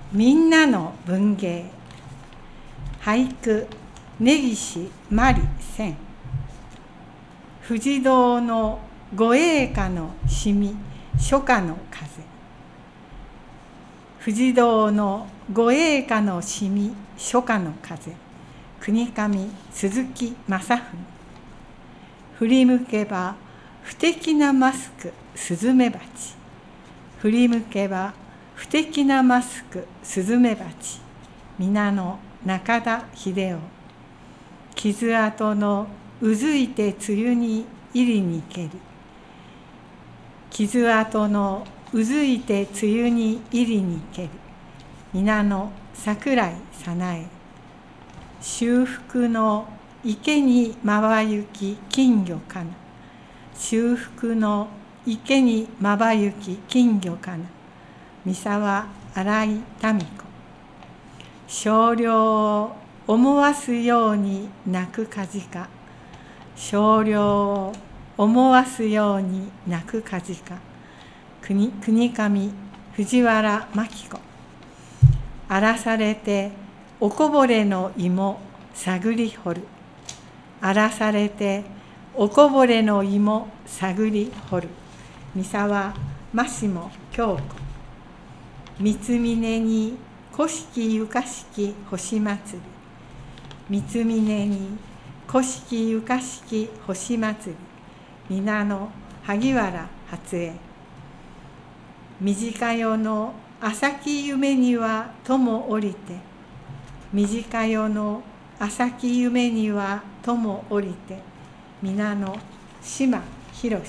みんなの文芸。俳句、根岸まり千。藤堂の護衛歌のしみ、初夏の風。藤堂の護衛歌のしみ、初夏の風。国上鈴木正文。振り向けば不敵なマスクスズメバチ。振り向けば不敵なマスクスズメバチ。皆の中田秀夫。傷跡のうずいて梅雨に入りにけり。傷跡のうずいて梅雨に入りにけり。皆の桜井早苗。修復の池にまばゆき金魚かな。修復の池にまばゆき金魚かな。三沢新井民子。少量を思わすように泣くかじか。少量を思わすように泣くかじか。国上藤原真紀子。荒らされておこぼれの芋探り掘る。荒らされておこぼれの芋探り掘る。三沢真下京子。三峰に古式ゆかしき星祭り。三峰に古式ゆかしき星祭り。皆の萩原初江。短夜の浅き夢には友降りて。短夜の浅き夢には友降りて。皆の島博。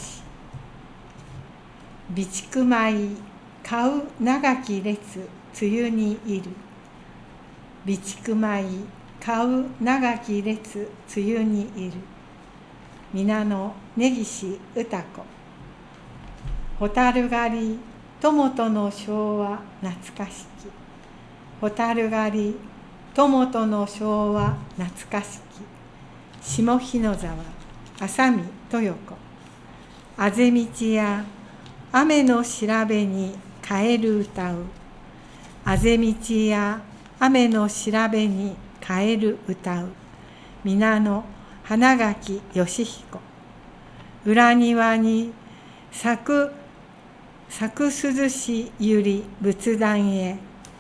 備蓄米買う長き列梅雨にいる。備蓄米買う長き列梅雨にいる。皆の根岸歌子。蛍狩り友との昭和懐かしき。蛍狩り友との昭和懐かしき。下日野沢浅見豊子。あぜ道や雨の調べにカエル歌う。あぜ道や雨の調べにカエル歌う。皆の花垣義彦。裏庭に咲く涼しゆり仏壇へ。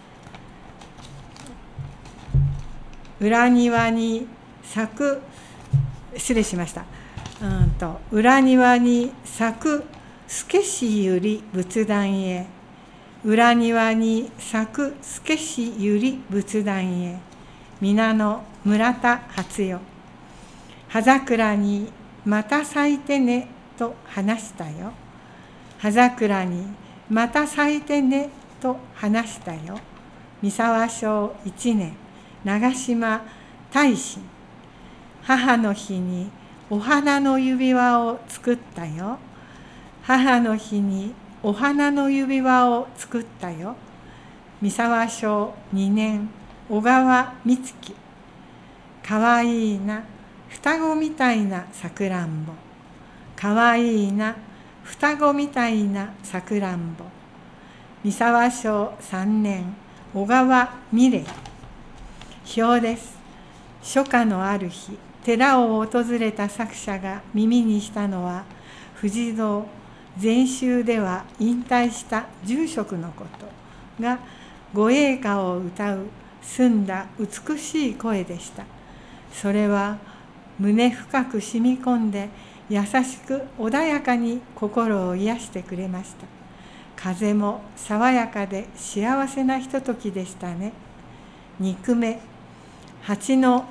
裏庭に咲く失礼しました。裏庭に咲く透けしゆり仏壇へ。裏庭に咲く透けしゆり仏壇へ。皆の村田初代。葉桜にまた咲いてねと話したよ。葉桜にまた咲いてねと話したよ。三沢省1年長島大臣。母の日にお花の指輪を作ったよ。母の日にお花の指輪を作ったよ。三沢省2年小川美月。かわいいな双子みたいなさくらんぼ。かわいいな双子みたいなさくらんぼ。三沢省3年小川美玲。表です。初夏のある日、寺を訪れた作者が耳にしたのは、藤堂禅宗では引退した住職のことが護衛歌を歌う澄んだ美しい声でした。それは胸深く染み込んで優しく穏やかに心を癒してくれました。風も爽やかで幸せなひとときでしたね。2句目。蜂の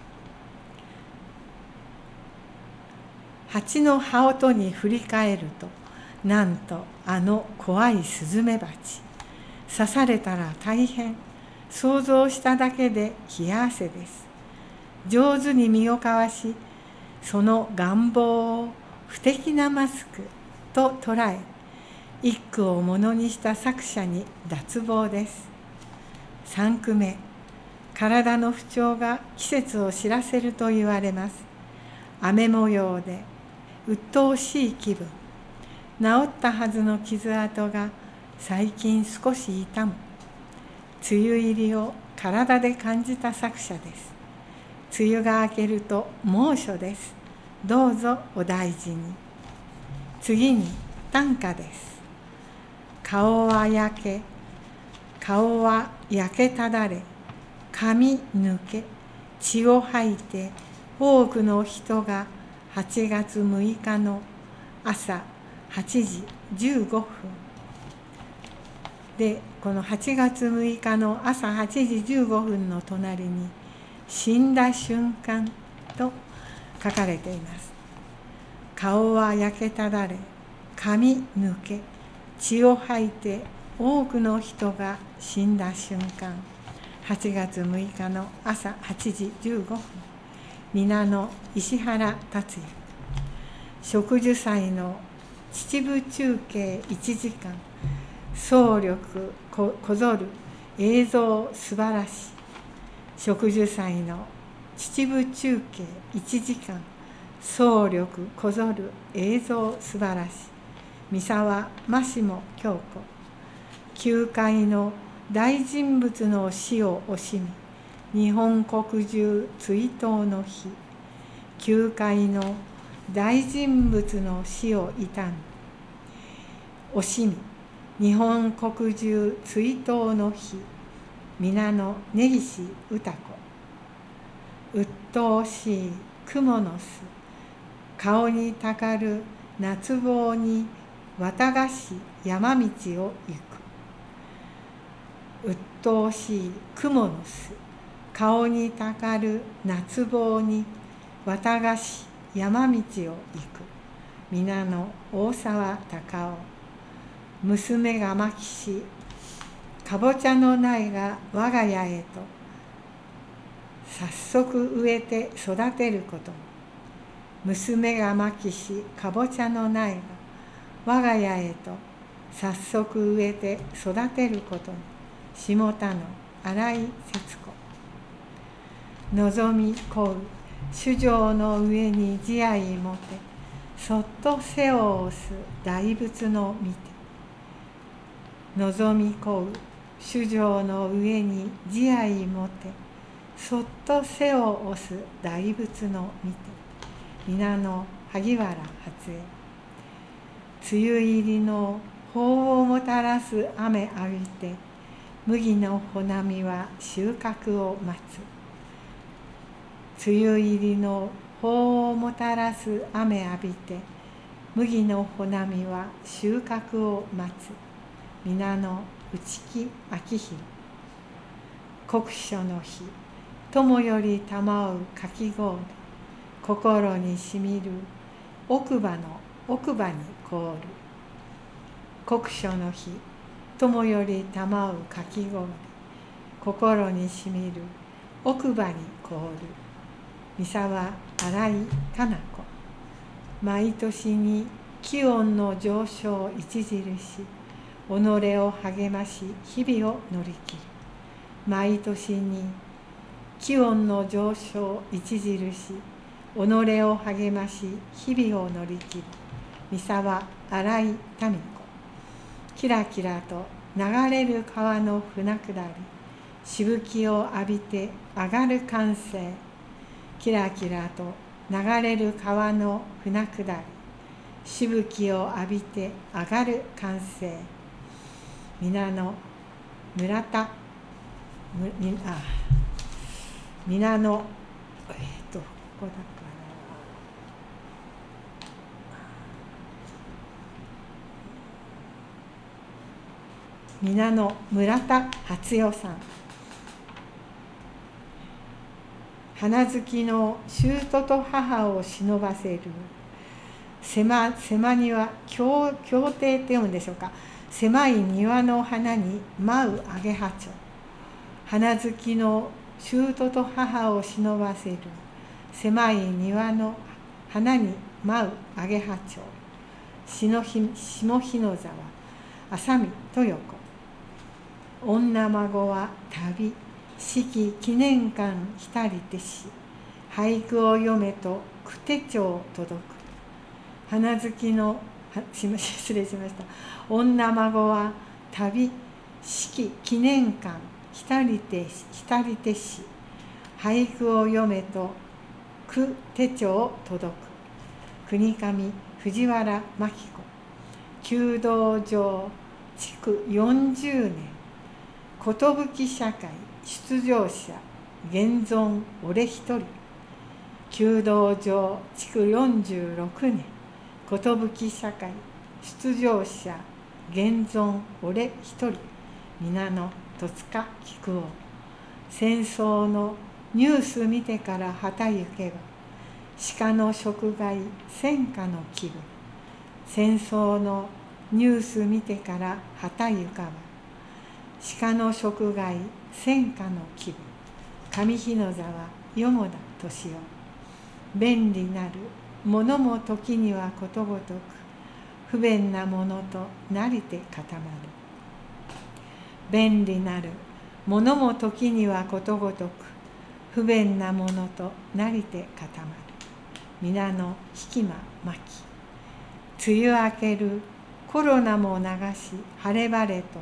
羽音に振り返ると、なんとあの怖いスズメバチ。刺されたら大変。想像しただけで冷や汗です。上手に身をかわし、その願望を不敵なマスクと捉え、一句をものにした作者に脱帽です。3句目。体の不調が季節を知らせると言われます。雨模様で鬱陶しい気分。治ったはずの傷跡が最近少し痛む。 梅雨入りを体で感じた作者です。梅雨が明けると猛暑です。どうぞお大事に。次に短歌です。顔は焼けただれ、髪抜け、血を吐いて、多くの人が8月6日の朝8時15分で、この8月6日の朝8時15分の隣に死んだ瞬間と書かれています。顔は焼けただれ、髪抜け、血を吐いて、多くの人が死んだ瞬間。8月6日の朝8時15分。皆の石原達也。植樹祭の秩父中継1時間。総力こぞる映像素晴らしい。植樹祭の秩父中継1時間。総力こぞる映像素晴らしい。三沢真下京子。球界の大人物の死を惜しみ、日本国中追悼の日。球界の大人物の死を悼み、惜しみ、日本国中追悼の日。皆の根岸歌子。鬱陶しい雲の巣、顔にたかる夏帽に綿菓子山道を行く。鬱陶しい雲の巣、顔にたかる夏帽に綿菓子山道を行く。皆の大沢たかお。娘がまきし、かぼちゃの苗が我が家へと早速植えて育てることも。娘がまきし、かぼちゃの苗が我が家へと早速植えて育てることに。下田の新井節子。望み乞う主情の上に慈愛もて、そっと背を押す大仏の見て。望み乞う主情の上に慈愛もて、そっと背を押す大仏の見て。皆の萩原初江。梅雨入りの法をもたらす雨浴びて、麦の穂波は収穫を待つ。梅雨入りの法をもたらす雨浴びて、麦の穂波は収穫を待つ。皆の内木昭弘。国書の日、友より賜うかき氷。心にしみる奥歯の奥歯に凍る。国書の日、友より賜うかき氷。心にしみる奥歯に凍る。三沢新井加奈子。毎年に気温の上昇著し、己を励まし日々を乗り切る。毎年に気温の上昇著し、己を励まし日々を乗り切る。三沢新井民子。キラキラと流れる川の船下り、しぶきを浴びて上がる歓声。キラキラと流れる川の船下り、しぶきを浴びて上がる歓声。皆の村田皆のここだから皆の村田初代さん。花好きの舅と母を忍ばせる狭庭、協定って読むんでしょうか。狭い庭の花に舞うアゲハチョウ。花好きの舅と母を忍ばせる狭い庭の花に舞うアゲハチョウ。下日の沢、浅見豊子。女孫は旅、四季記念館浸りてし、俳句を読めと九手帳届く。花好きの失礼しました。女孫は旅、四季記念館浸りてし、俳句を読めと句手帳届く。国上藤原真紀子。弓道場築40年。寿社会出場者現存俺一人。弓道場築46年。寿社会出場者現存俺一人。皆の戸塚菊夫。戦争のニュース見てから旗行けば、鹿の食害戦火の気分。戦争のニュース見てから旗行かば、鹿の食害戦火の気分。上日野沢よもだ敏夫。便利なるものも時にはことごとく、不便なものとなりて固まる。便利なるものも時にはことごとく、不便なものとなりて固まる。皆の引間巻き。梅雨明けるコロナも流し晴れ晴れと。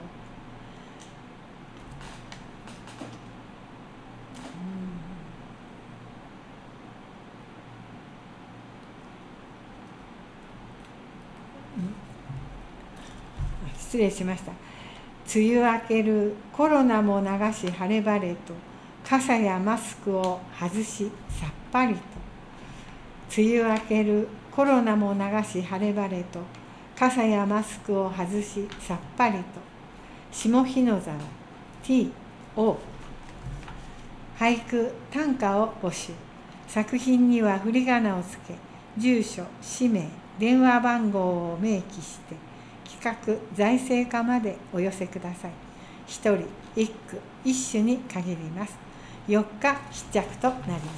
失礼しました。梅雨明けるコロナも流し晴れ晴れと、傘やマスクを外しさっぱりと。梅雨明けるコロナも流し晴れ晴れと、傘やマスクを外しさっぱりと。下日野沢 T.O. 俳句短歌を募集。作品には振り仮名をつけ、住所、氏名、電話番号を明記して企画財政課までお寄せください。一人一句一首に限ります。4日必着となります。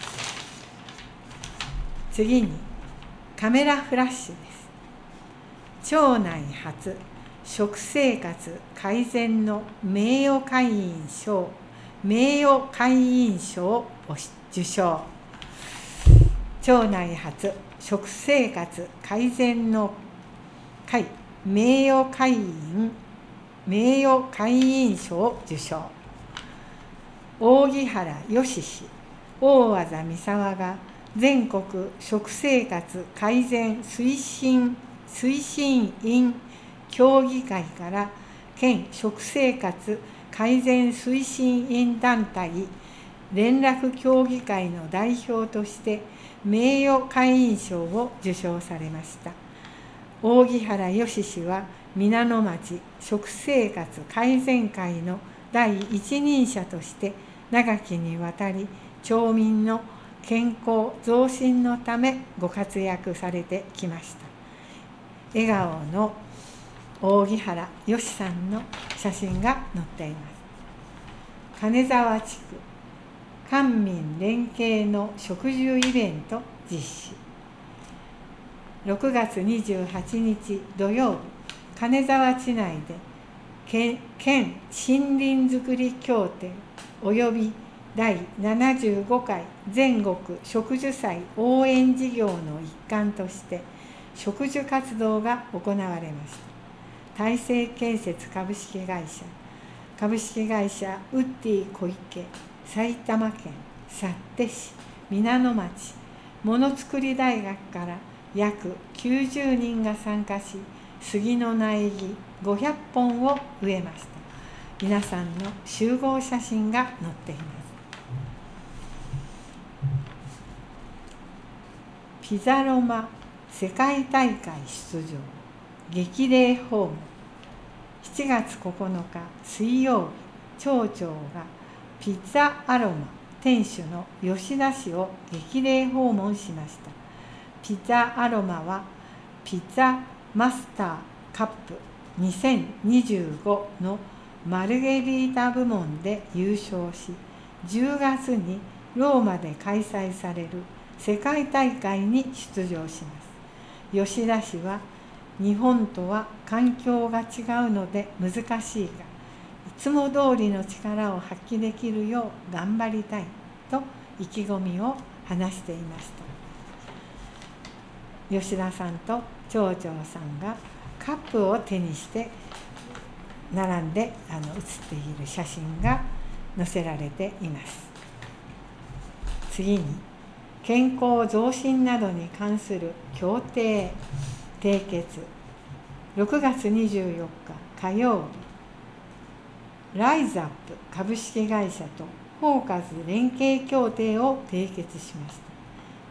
次にカメラフラッシュです。町内初食生活改善の名誉会員賞を受賞。町内初食生活改善の会名誉会員賞を受賞。扇原義氏、大和田三沢が全国食生活改善推進員協議会から県食生活改善推進員団体連絡協議会の代表として名誉会員賞を受賞されました。扇原義氏は皆野町食生活改善会の第一人者として長きにわたり町民の健康増進のためご活躍されてきました。笑顔の扇原義さんの写真が載っています。金沢地区官民連携の食住イベント実施。6月28日土曜日、金沢市内で県森林づくり協定および第75回全国植樹祭応援事業の一環として植樹活動が行われました。大成建設株式会社ウッディ小池、埼玉県幸手市、皆野町ものづくり大学から約90人が参加し、杉の苗木500本を植えました。皆さんの集合写真が載っています。ピザロマ世界大会出場激励訪問。7月9日水曜日、町長がピザアロマ店主の吉田氏を激励訪問しました。ピザアロマはピザマスターカップ2025のマルゲリータ部門で優勝し、10月にローマで開催される世界大会に出場します。吉田氏は、日本とは環境が違うので難しいが、いつも通りの力を発揮できるよう頑張りたいと意気込みを話していました。吉田さんと町長さんがカップを手にして並んで写っている写真が載せられています。次に、健康増進などに関する協定締結。6月24日火曜日、ライザップ株式会社とフォーカス連携協定を締結しました。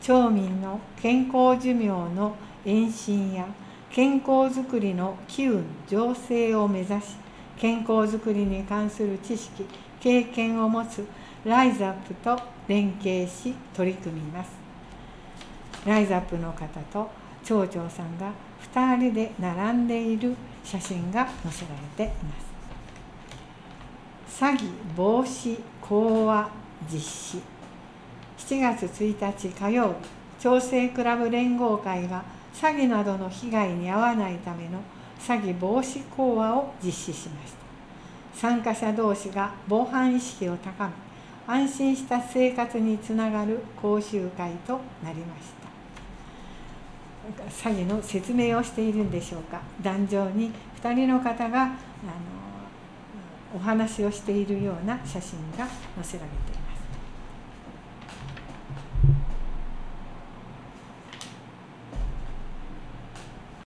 町民の健康寿命の延伸や健康づくりの機運醸成を目指し、健康づくりに関する知識経験を持つライザップと連携し取り組みます。ライザップの方と町長さんが2人で並んでいる写真が載せられています。詐欺防止講話実施。7月1日火曜日、長生クラブ連合会が詐欺などの被害に遭わないための詐欺防止講話を実施しました。参加者同士が防犯意識を高め、安心した生活につながる講習会となりました。詐欺の説明をしているんでしょうか。壇上に2人の方がお話をしているような写真が載せられています。